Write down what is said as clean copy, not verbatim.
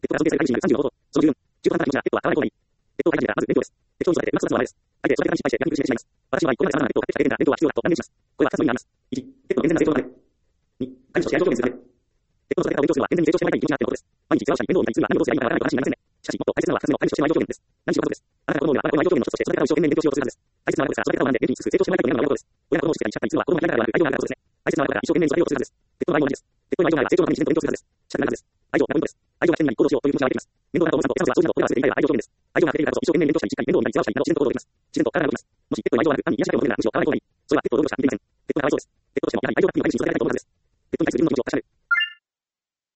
が尊敬される会議になる35ほど。その14、中途半端な会議は使わない方がいい。会議はまず勉強です。を育てて、マスクを育てです。相手、その結果に失敗して、ヤング失敗します。私はこれまで様々なを書き上げてきたが、は必要だと断言します。これは2つの意味があります。1、の健全な成長のため。2、会議として愛情表現するため。の育て方を勉強するのは健全に成長してもらいたい命があってのことです。毎日世話したり、面倒を見たりするのは何をどうすればいいのかわからないと話になりませんね。しかし、もっと大切なのは2つ目の会議としての愛情表現です。何しろ家族です。あなたが子供には、この愛情表現の一つとして育て方を一生懸命勉強しようとするはずです。大切なのはですから、育て方を学んで、元気につつ成長してもらいたいと願うのが親のことです。親が子供をしっかりしたりするのは子供がいながらではなく愛情があるからこそですね。大切なのはだから一生懸命に育てようとするはずです。ペットの愛も同じです。ペットの愛情があれば成長のために自然と勉強するはずです。仕方ないはずです。愛情がポイントです。愛情が自然に行動しようという気持ちが湧いてきます。面倒なお父さんとお母さんと掃除など、これらは全て以外は愛情表現です。愛情が溢れているからこそ一生懸命勉強したり、しっかり面倒を見たり世話したりなど自然と行動できます。自然と体が動きます。もしペットに愛情がなく、単に癒しだけを求めるならむしろ飼わない方がいい。それはペットを道具として見ていません。ペットがかわいそうです。ペットとしてもやはり愛情がなくても毎日育てられないと思うはずです。ペットに対する自分の気持ちを重ねる。